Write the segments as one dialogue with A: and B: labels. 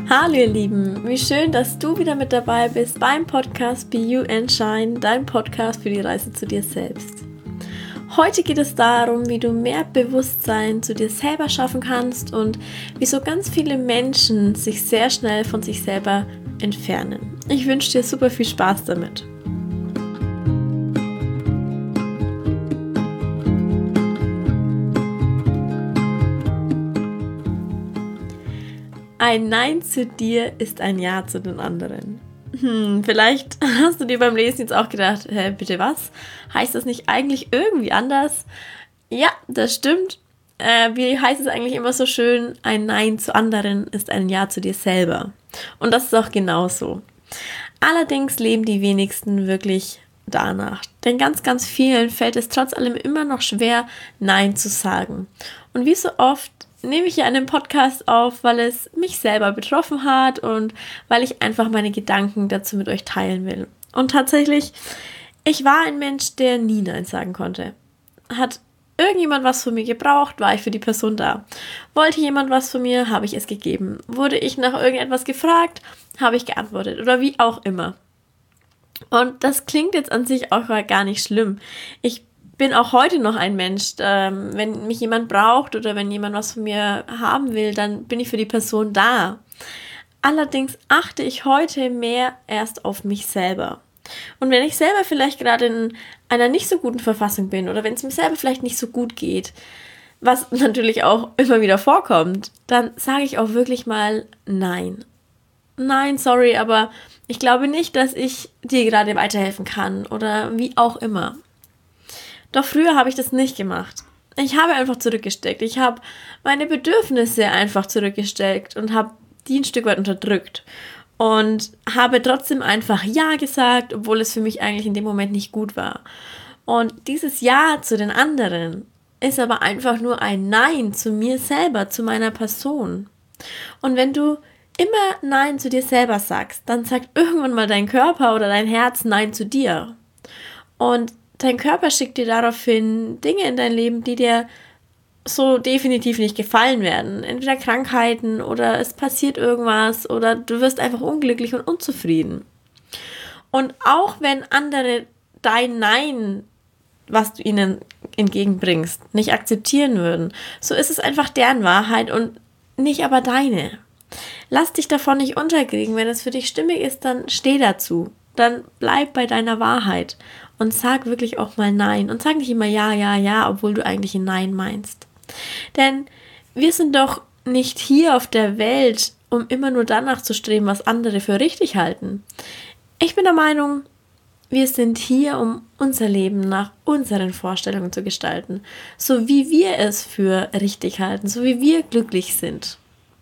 A: Hallo ihr Lieben, wie schön, dass du wieder mit dabei bist beim Podcast Be You and Shine, dein Podcast für die Reise zu dir selbst. Heute geht es darum, wie du mehr Bewusstsein zu dir selber schaffen kannst und wieso ganz viele Menschen sich sehr schnell von sich selber entfernen. Ich wünsche dir super viel Spaß damit. Ein Nein zu dir ist ein Ja zu den anderen. Vielleicht hast du dir beim Lesen jetzt auch gedacht, bitte was? Heißt das nicht eigentlich irgendwie anders? Ja, das stimmt. Wie heißt es eigentlich immer so schön? Ein Nein zu anderen ist ein Ja zu dir selber. Und das ist auch genauso. Allerdings leben die wenigsten wirklich danach. Denn ganz vielen fällt es trotz allem immer noch schwer, Nein zu sagen. Und wie so oft nehme ich hier einen Podcast auf, weil es mich selber betroffen hat und weil ich einfach meine Gedanken dazu mit euch teilen will. Und tatsächlich, ich war ein Mensch, der nie Nein sagen konnte. Hat irgendjemand was von mir gebraucht, war ich für die Person da. Wollte jemand was von mir, habe ich es gegeben. Wurde ich nach irgendetwas gefragt, habe ich geantwortet oder wie auch immer. Und das klingt jetzt an sich auch gar nicht schlimm. Ich bin auch heute noch ein Mensch, wenn mich jemand braucht oder wenn jemand was von mir haben will, dann bin ich für die Person da. Allerdings achte ich heute mehr erst auf mich selber. Und wenn ich selber vielleicht gerade in einer nicht so guten Verfassung bin oder wenn es mir selber vielleicht nicht so gut geht, was natürlich auch immer wieder vorkommt, dann sage ich auch wirklich mal Nein. Nein, sorry, aber ich glaube nicht, dass ich dir gerade weiterhelfen kann oder wie auch immer. Doch früher habe ich das nicht gemacht. Ich habe einfach zurückgesteckt. Ich habe meine Bedürfnisse einfach zurückgesteckt und habe die ein Stück weit unterdrückt. Und habe trotzdem einfach Ja gesagt, obwohl es für mich eigentlich in dem Moment nicht gut war. Und dieses Ja zu den anderen ist aber einfach nur ein Nein zu mir selber, zu meiner Person. Und wenn du immer Nein zu dir selber sagst, dann sagt irgendwann mal dein Körper oder dein Herz Nein zu dir. Und dein Körper schickt dir daraufhin Dinge in dein Leben, die dir so definitiv nicht gefallen werden. Entweder Krankheiten oder es passiert irgendwas oder du wirst einfach unglücklich und unzufrieden. Und auch wenn andere dein Nein, was du ihnen entgegenbringst, nicht akzeptieren würden, so ist es einfach deren Wahrheit und nicht aber deine. Lass dich davon nicht unterkriegen. Wenn es für dich stimmig ist, dann steh dazu. Dann bleib bei deiner Wahrheit und sag wirklich auch mal Nein. Und sag nicht immer Ja, obwohl du eigentlich ein Nein meinst. Denn wir sind doch nicht hier auf der Welt, um immer nur danach zu streben, was andere für richtig halten. Ich bin der Meinung, wir sind hier, um unser Leben nach unseren Vorstellungen zu gestalten. So wie wir es für richtig halten, so wie wir glücklich sind.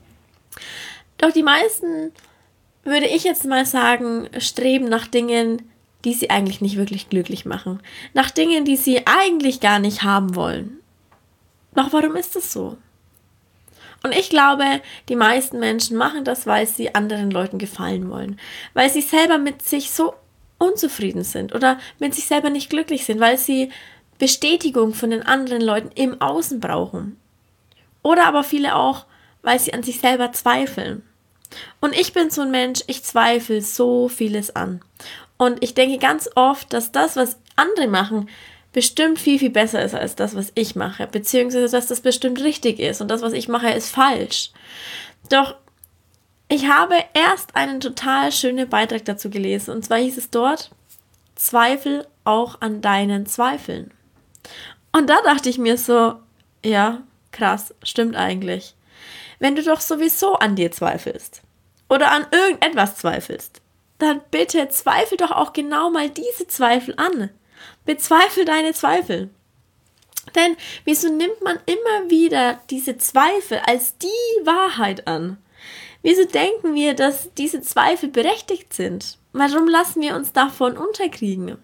A: Doch die meisten, würde ich jetzt mal sagen, streben nach Dingen, die sie eigentlich nicht wirklich glücklich machen. Nach Dingen, die sie eigentlich gar nicht haben wollen. Doch warum ist das so? Und ich glaube, die meisten Menschen machen das, weil sie anderen Leuten gefallen wollen. Weil sie selber mit sich so unzufrieden sind oder mit sich selber nicht glücklich sind, weil sie Bestätigung von den anderen Leuten im Außen brauchen. Oder aber viele auch, weil sie an sich selber zweifeln. Und ich bin so ein Mensch, ich zweifle so vieles an. Und ich denke ganz oft, dass das, was andere machen, bestimmt viel besser ist als das, was ich mache. Beziehungsweise, dass das bestimmt richtig ist und das, was ich mache, ist falsch. Doch ich habe erst einen total schönen Beitrag dazu gelesen. Und zwar hieß es dort, Zweifel auch an deinen Zweifeln. Und da dachte ich mir so, ja, krass, stimmt eigentlich. Wenn du doch sowieso an dir zweifelst oder an irgendetwas zweifelst, dann bitte zweifel doch auch genau mal diese Zweifel an. Bezweifel deine Zweifel. Denn wieso nimmt man immer wieder diese Zweifel als die Wahrheit an? Wieso denken wir, dass diese Zweifel berechtigt sind? Warum lassen wir uns davon unterkriegen?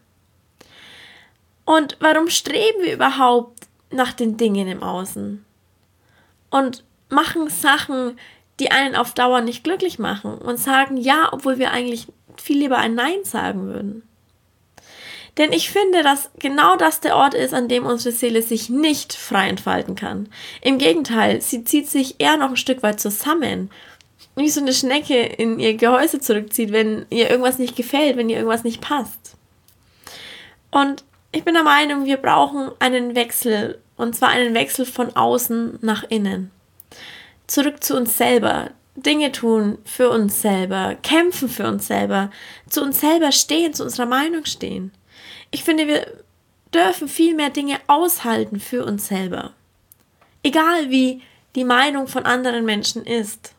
A: Und warum streben wir überhaupt nach den Dingen im Außen? Und machen Sachen, die einen auf Dauer nicht glücklich machen und sagen Ja, obwohl wir eigentlich viel lieber ein Nein sagen würden. Denn ich finde, dass genau das der Ort ist, an dem unsere Seele sich nicht frei entfalten kann. Im Gegenteil, sie zieht sich eher noch ein Stück weit zusammen. wie so eine Schnecke in ihr Gehäuse zurückzieht, wenn ihr irgendwas nicht gefällt, wenn ihr irgendwas nicht passt. Und ich bin der Meinung, wir brauchen einen Wechsel, und zwar einen Wechsel von außen nach innen. Zurück zu uns selber, Dinge tun für uns selber, kämpfen für uns selber, zu uns selber stehen, zu unserer Meinung stehen. Ich finde, wir dürfen viel mehr Dinge aushalten für uns selber. Egal wie die Meinung von anderen Menschen ist.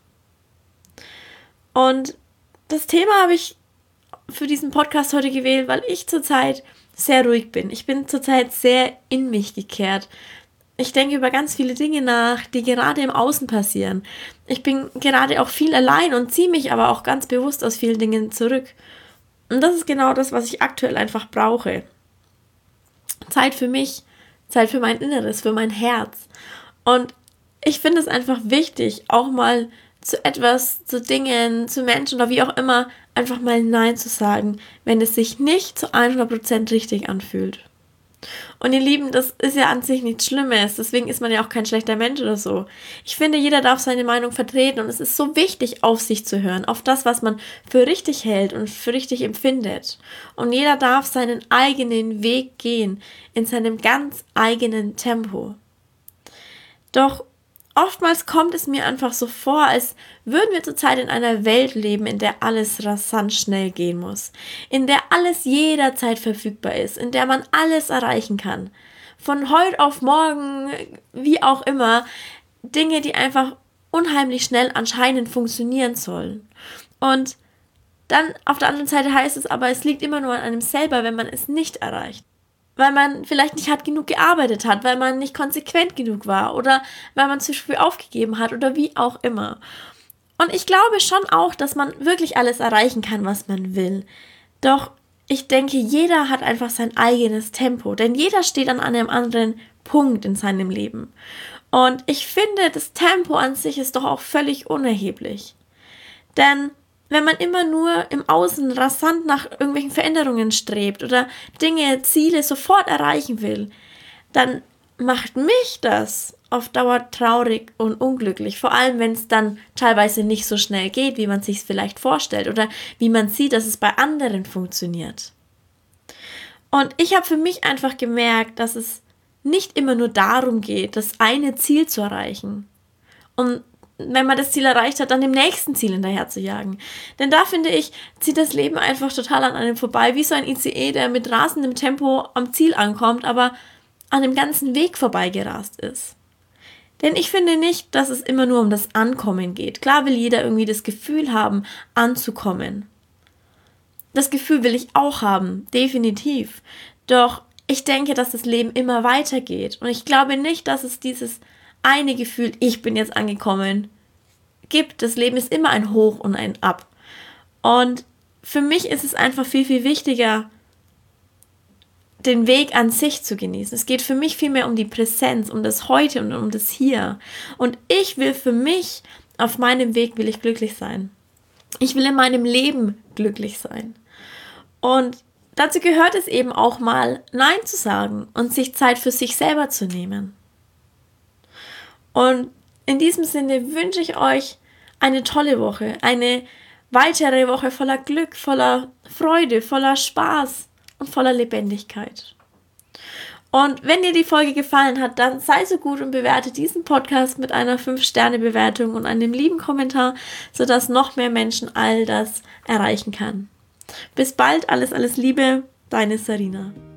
A: Und das Thema habe ich für diesen Podcast heute gewählt, weil ich zurzeit sehr ruhig bin. Ich bin zurzeit sehr in mich gekehrt. Ich denke über ganz viele Dinge nach, die gerade im Außen passieren. Ich bin gerade auch viel allein und ziehe mich aber auch ganz bewusst aus vielen Dingen zurück. Und das ist genau das, was ich aktuell einfach brauche. Zeit für mich, Zeit für mein Inneres, für mein Herz. Und ich finde es einfach wichtig, auch mal zu etwas, zu Dingen, zu Menschen oder wie auch immer, einfach mal Nein zu sagen, wenn es sich nicht zu 100% richtig anfühlt. Und ihr Lieben, das ist ja an sich nichts Schlimmes, deswegen ist man ja auch kein schlechter Mensch oder so. Ich finde, jeder darf seine Meinung vertreten und es ist so wichtig, auf sich zu hören, auf das, was man für richtig hält und für richtig empfindet. Und jeder darf seinen eigenen Weg gehen, in seinem ganz eigenen Tempo. Doch oftmals kommt es mir einfach so vor, als würden wir zurzeit in einer Welt leben, in der alles rasant schnell gehen muss, in der alles jederzeit verfügbar ist, in der man alles erreichen kann. Von heute auf morgen, wie auch immer, Dinge, die einfach unheimlich schnell anscheinend funktionieren sollen. Und dann auf der anderen Seite heißt es aber, es liegt immer nur an einem selber, wenn man es nicht erreicht. Weil man vielleicht nicht hart genug gearbeitet hat, weil man nicht konsequent genug war oder weil man zu früh aufgegeben hat oder wie auch immer. Und ich glaube schon auch, dass man wirklich alles erreichen kann, was man will. Doch ich denke, jeder hat einfach sein eigenes Tempo, denn jeder steht an einem anderen Punkt in seinem Leben. Und ich finde, das Tempo an sich ist doch auch völlig unerheblich. Denn wenn man immer nur im Außen rasant nach irgendwelchen Veränderungen strebt oder Dinge, Ziele sofort erreichen will, dann macht mich das auf Dauer traurig und unglücklich. Vor allem, wenn es dann teilweise nicht so schnell geht, wie man sich es vielleicht vorstellt oder wie man sieht, dass es bei anderen funktioniert. Und ich habe für mich einfach gemerkt, dass es nicht immer nur darum geht, das eine Ziel zu erreichen. Und wenn man das Ziel erreicht hat, dann dem nächsten Ziel hinterher zu jagen. Denn da, finde ich, zieht das Leben einfach total an einem vorbei, wie so ein ICE, der mit rasendem Tempo am Ziel ankommt, aber an dem ganzen Weg vorbeigerast ist. Denn ich finde nicht, dass es immer nur um das Ankommen geht. Klar will jeder irgendwie das Gefühl haben, anzukommen. Das Gefühl will ich auch haben, definitiv. Doch ich denke, dass das Leben immer weitergeht. Und ich glaube nicht, dass es dieses eine Gefühl, ich bin jetzt angekommen, gibt. Das Leben ist immer ein Hoch und ein Ab. Und für mich ist es einfach viel, viel wichtiger, den Weg an sich zu genießen. Es geht für mich viel mehr um die Präsenz, um das Heute und um das Hier. Und ich will für mich, auf meinem Weg will ich glücklich sein. Ich will in meinem Leben glücklich sein. Und dazu gehört es eben auch mal, Nein zu sagen und sich Zeit für sich selber zu nehmen. Und in diesem Sinne wünsche ich euch eine tolle Woche, eine weitere Woche voller Glück, voller Freude, voller Spaß und voller Lebendigkeit. Und wenn dir die Folge gefallen hat, dann sei so gut und bewerte diesen Podcast mit einer 5-Sterne-Bewertung und einem lieben Kommentar, sodass noch mehr Menschen all das erreichen kann. Bis bald, alles Liebe, deine Sarina.